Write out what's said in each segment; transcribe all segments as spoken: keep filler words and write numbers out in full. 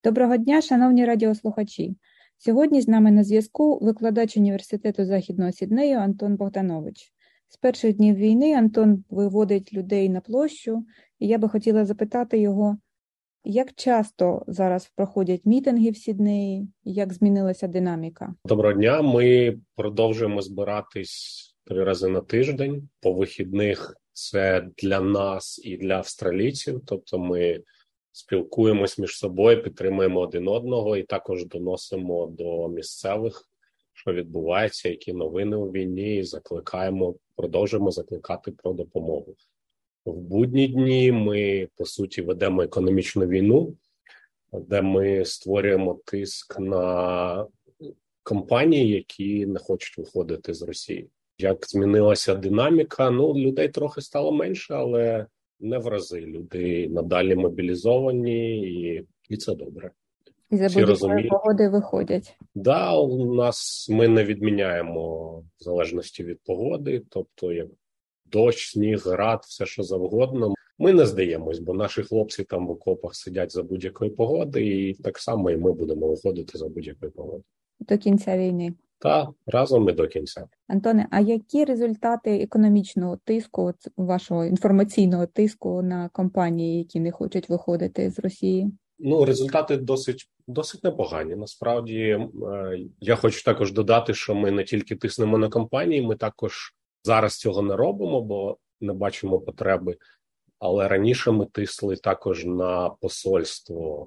Доброго дня, шановні радіослухачі. Сьогодні з нами на зв'язку викладач університету Західного Сіднею Антон Богданович. З перших днів війни Антон виводить людей на площу, і я би хотіла запитати його, як часто зараз проходять мітинги в Сіднеї, як змінилася динаміка? Доброго дня, ми продовжуємо збиратись три рази на тиждень. По вихідних це для нас і для австралійців, тобто ми спілкуємось між собою, підтримуємо один одного і також доносимо до місцевих, що відбувається, які новини у війні, і закликаємо, продовжуємо закликати про допомогу. В будні дні ми, по суті, ведемо економічну війну, де ми створюємо тиск на компанії, які не хочуть виходити з Росії. Як змінилася динаміка? Ну, людей трохи стало менше, але не в рази. Люди надалі мобілізовані, і, і це добре. І за будь-якої погоди виходять. Так, да, у нас ми не відміняємо в залежності від погоди, тобто як дощ, сніг, град, все що завгодно. Ми не здаємось, бо наші хлопці там в окопах сидять за будь-якої погоди, і так само і ми будемо виходити за будь-якої погоди. До кінця війни. Так, разом і до кінця. Антоне, а які результати економічного тиску, вашого інформаційного тиску на компанії, які не хочуть виходити з Росії? Ну, результати досить, досить непогані. Насправді, я хочу також додати, що ми не тільки тиснемо на компанії, ми також зараз цього не робимо, бо не бачимо потреби. Але раніше ми тисли також на посольство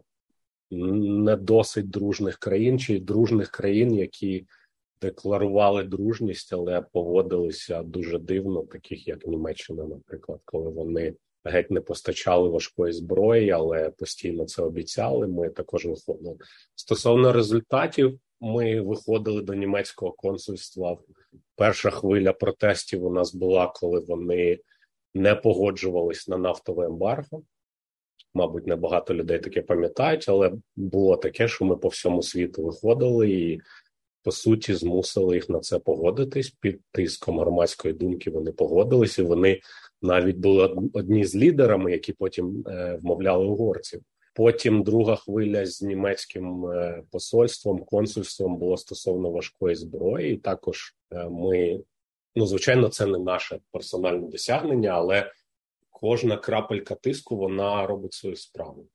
не досить дружних країн, чи дружних країн, які декларували дружність, але поводилися дуже дивно, таких як Німеччина, наприклад, коли вони геть не постачали важкої зброї, але постійно це обіцяли, ми також виходили. Стосовно результатів, ми виходили до німецького консульства. Перша хвиля протестів у нас була, коли вони не погоджувались на нафтове ембарго. Мабуть, небагато людей таке пам'ятають, але було таке, що ми по всьому світу виходили і, по суті, змусили їх на це погодитись. Під тиском громадської думки вони погодились, і вони навіть були одні з лідерами, які потім е, вмовляли угорців. Потім друга хвиля з німецьким е, посольством, консульством було стосовно важкої зброї. І також е, ми, ну, звичайно, це не наше персональне досягнення, але кожна крапелька тиску, вона робить свою справу.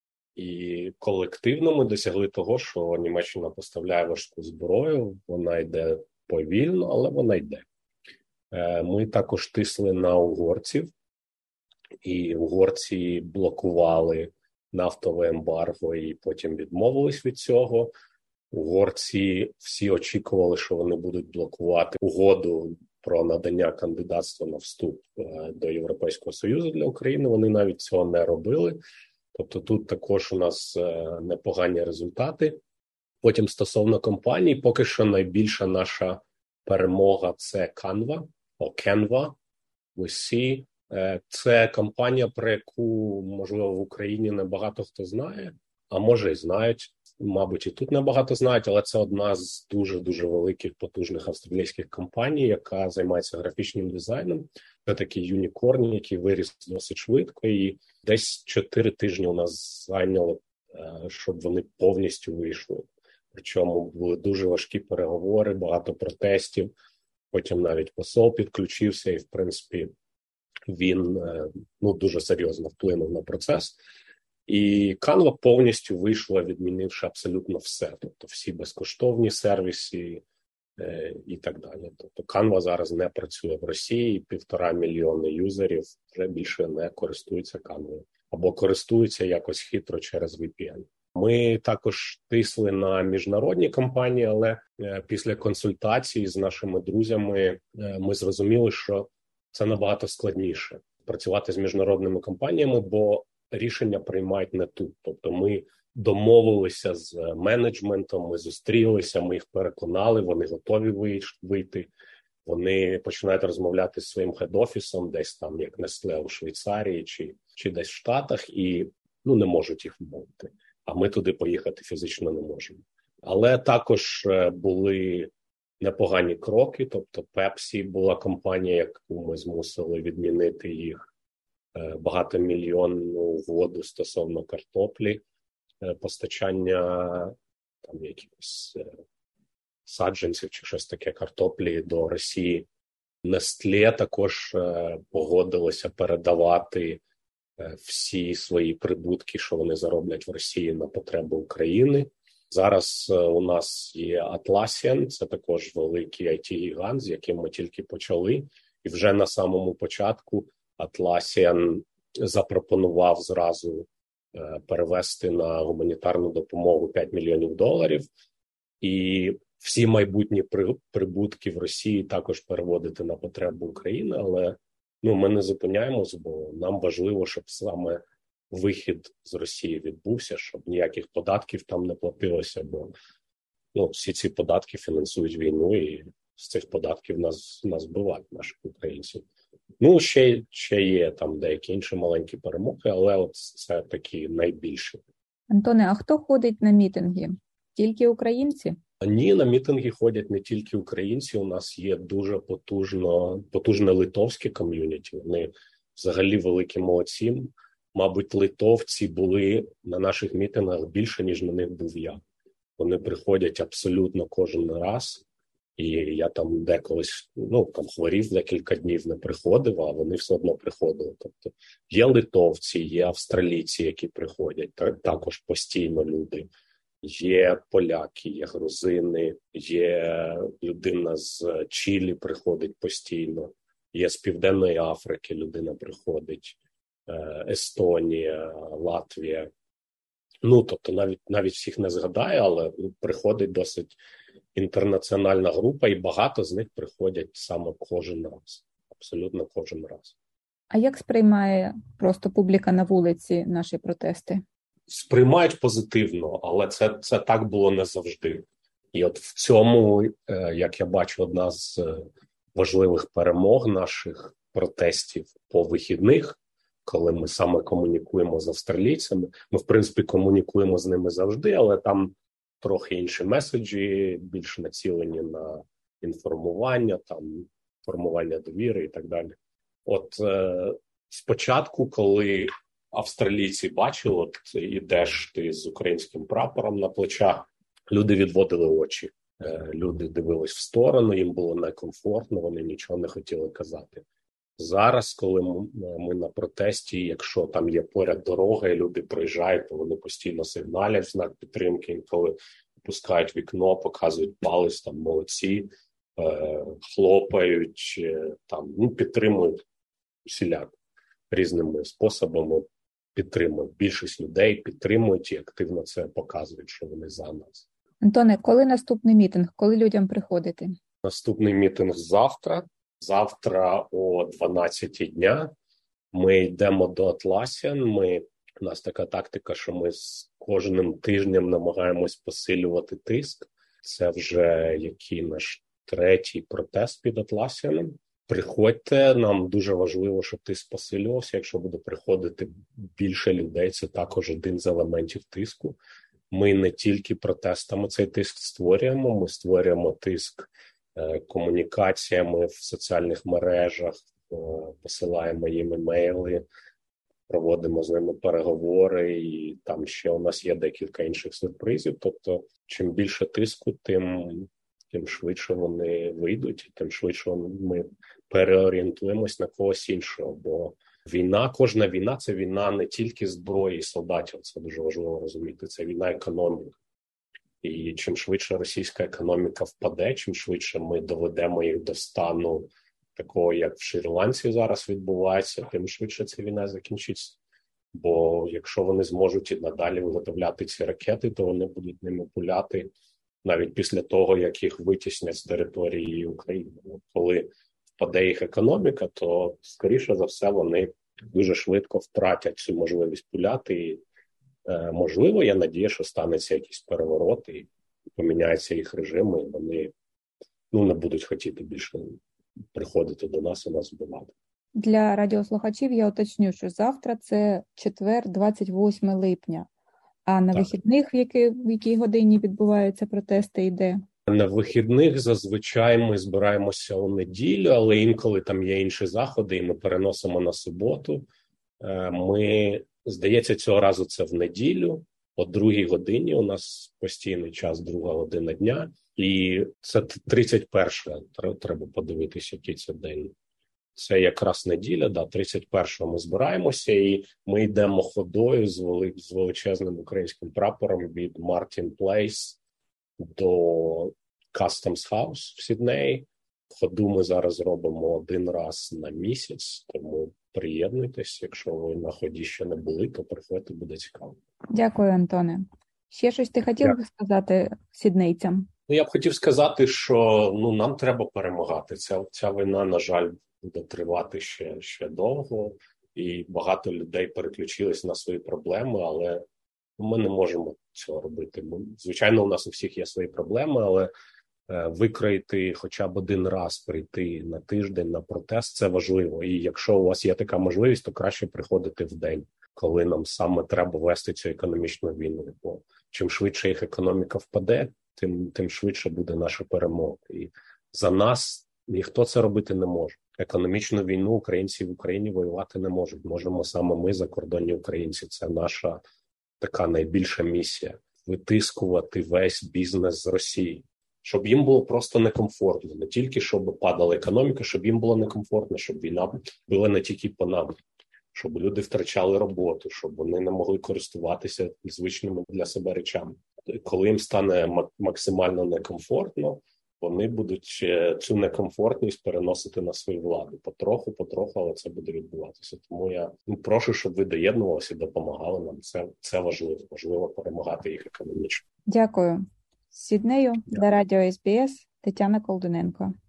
І колективно ми досягли того, що Німеччина поставляє важку зброю, вона йде повільно, але вона йде. Ми також тисли на угорців, і угорці блокували нафтове ембарго і потім відмовились від цього. Угорці всі очікували, що вони будуть блокувати угоду про надання кандидатства на вступ до Європейського Союзу для України. Вони навіть цього не робили. Тобто тут також у нас непогані результати. Потім стосовно компаній, поки що найбільша наша перемога – це Canva, о Canva, ви сі. Це компанія, про яку, можливо, в Україні не багато хто знає, а може і знають. Мабуть, і тут небагато знають, але це одна з дуже-дуже великих, потужних австралійських компаній, яка займається графічним дизайном. Це такий юнікорн, який виріс досить швидко, і десь чотири тижні у нас зайняло, щоб вони повністю вийшли. Причому були дуже важкі переговори, багато протестів, потім навіть посол підключився, і, в принципі, він ну, дуже серйозно вплинув на процес. І Canva повністю вийшла, відмінивши абсолютно все. Тобто всі безкоштовні сервіси е, і так далі. Тобто Canva зараз не працює в Росії, півтора мільйони юзерів вже більше не користуються Canva. Або користуються якось хитро через ві пі ен. Ми також тисли на міжнародні компанії, але е, після консультацій з нашими друзями е, ми зрозуміли, що це набагато складніше працювати з міжнародними компаніями, бо рішення приймають не тут. Тобто ми домовилися з менеджментом, ми зустрілися, ми їх переконали, вони готові вийти. Вони починають розмовляти з своїм хед-офісом, десь там, як Nestlé у Швейцарії чи, чи десь в Штатах, і ну, не можуть їх вмовити. А ми туди поїхати фізично не можемо. Але також були непогані кроки, тобто Pepsi була компанія, яку ми змусили відмінити їх багатомільйонну угоду стосовно картоплі. постачання там якихось саджанців чи щось таке, картоплі до Росії. Нестле також погодилося передавати всі свої прибутки, що вони зароблять в Росії, на потреби України. Зараз у нас є Atlassian, це також великий ай ті-гігант, з яким ми тільки почали. І вже на самому початку Atlassian запропонував зразу перевести на гуманітарну допомогу п'ять мільйонів доларів. І всі майбутні прибутки в Росії також переводити на потребу України. Але ну, ми не зупиняємось, бо нам важливо, щоб саме вихід з Росії відбувся, щоб ніяких податків там не платилося, бо ну, всі ці податки фінансують війну, і з цих податків нас, нас вбивають, наших українців. Ну, ще, ще є там деякі інші маленькі перемоги, але от це такі найбільші. Антоне, а хто ходить на мітинги? Тільки українці? Ні, на мітинги ходять не тільки українці. У нас є дуже потужно, потужне литовське ком'юніті. Вони взагалі великі молодці. Мабуть, литовці були на наших мітингах більше, ніж на них був я. Вони приходять абсолютно кожен раз. І я там деколись, ну, там хворів декілька днів, не приходив, а вони все одно приходили. Тобто є литовці, є австралійці, які приходять, також постійно люди. Є поляки, є грузини, є людина з Чилі приходить постійно, є з Південної Африки людина приходить, Естонія, Латвія. Ну, тобто навіть, навіть всіх не згадаю, але приходить досить інтернаціональна група, і багато з них приходять саме кожен раз, абсолютно кожен раз. А як сприймає просто публіка на вулиці наші протести? Сприймають позитивно, але це, це так було не завжди. І от в цьому, як я бачу, одна з важливих перемог наших протестів по вихідних, коли ми саме комунікуємо з австралійцями. Ми, в принципі, комунікуємо з ними завжди, але там трохи інші меседжі, більш націлені на інформування, там, формування довіри і так далі. От е, спочатку, коли австралійці бачили, от ідеш ти з українським прапором на плечах, люди відводили очі. Е, люди дивились в сторону, їм було некомфортно, вони нічого не хотіли казати. Зараз, коли ми на протесті, якщо там є поряд дорога і люди проїжджають, то вони постійно сигналять в знак підтримки, інколи опускають вікно, показують палець, там молодці, е, хлопають, е, там, ну, підтримують всіляко різними способами, підтримують. Більшість людей підтримують і активно це показують, що вони за нас. Антоне, коли наступний мітинг? Коли людям приходити? Наступний мітинг завтра. Завтра о дванадцятій дня ми йдемо до Atlassian. Ми, у нас така тактика, що ми з кожним тижнем намагаємось посилювати тиск. Це вже який наш третій протест під Atlassian. Приходьте, нам дуже важливо, щоб тиск посилювався. Якщо буде приходити більше людей, це також один з елементів тиску. Ми не тільки протестами цей тиск створюємо, ми створюємо тиск комунікаціями в соціальних мережах, посилаємо їм імейли, проводимо з ними переговори, і там ще у нас є декілька інших сюрпризів. Тобто, чим більше тиску, тим, тим швидше вони вийдуть, тим швидше ми переорієнтуємось на когось іншого. Бо війна, кожна війна – це війна не тільки зброї і солдатів, це дуже важливо розуміти, це війна економіки. І чим швидше російська економіка впаде, чим швидше ми доведемо їх до стану такого, як в Шрі-Ланці зараз відбувається, тим швидше ця війна закінчиться. Бо якщо вони зможуть і надалі виготовляти ці ракети, то вони будуть ними пуляти навіть після того, як їх витіснять з території України. Коли впаде їх економіка, то, скоріше за все, вони дуже швидко втратять цю можливість пуляти. І, е, можливо, я надію, що станеться якийсь переворот і поміняється їх режим, і вони ну, не будуть хотіти більше приходити до нас і нас вбивати. Для радіослухачів я уточню, що завтра це четвер, двадцять восьме липня. А на так. вихідних, в якій, в якій годині відбуваються протести, йде? На вихідних зазвичай ми збираємося у неділю, але інколи там є інші заходи, і ми переносимо на суботу. Ми, здається, цього разу це в неділю. о другій годині. У нас постійний час, друга година дня. І це тридцять перше, треба подивитися, який це день. Це якраз неділя, да, тридцять першого ми збираємося, і ми йдемо ходою з, вели, з величезним українським прапором від Мартін Плейс до Customs House в Сіднеї. Ходу ми зараз робимо один раз на місяць, тому приєднуйтесь, якщо ви на ході ще не були, то приходьте, буде цікаво. Дякую, Антоне. Ще щось ти хотів би сказати сіднейцям? Ну, я б хотів сказати, що ну, нам треба перемагати. Ця, ця війна, на жаль, буде тривати ще, ще довго, і багато людей переключились на свої проблеми, але ми не можемо цього робити. Ми, звичайно, у нас у всіх є свої проблеми, але е, викроїти хоча б один раз прийти на тиждень на протест – це важливо. І якщо у вас є така можливість, то краще приходити в день, коли нам саме треба вести цю економічну війну. Бо чим швидше їх економіка впаде, тим, тим швидше буде наша перемога. І за нас ніхто це робити не може. Економічну війну українці в Україні воювати не можуть. Можемо саме ми, закордонні українці. Це наша така найбільша місія – витискувати весь бізнес з Росії. Щоб їм було просто некомфортно. Не тільки, щоб падала економіка, щоб їм було некомфортно, щоб війна була не тільки по нам. Щоб люди втрачали роботу, щоб вони не могли користуватися звичними для себе речами. Коли їм стане максимально некомфортно, вони будуть цю некомфортність переносити на свою владу. Потроху, потроху, але це буде відбуватися. Тому я ну, прошу, щоб ви доєднувалися і допомагали нам. Це, це важливо. Важливо перемагати їх економічно. Дякую. З Сіднею для Радіо ес бі ес Тетяна Колдуненко.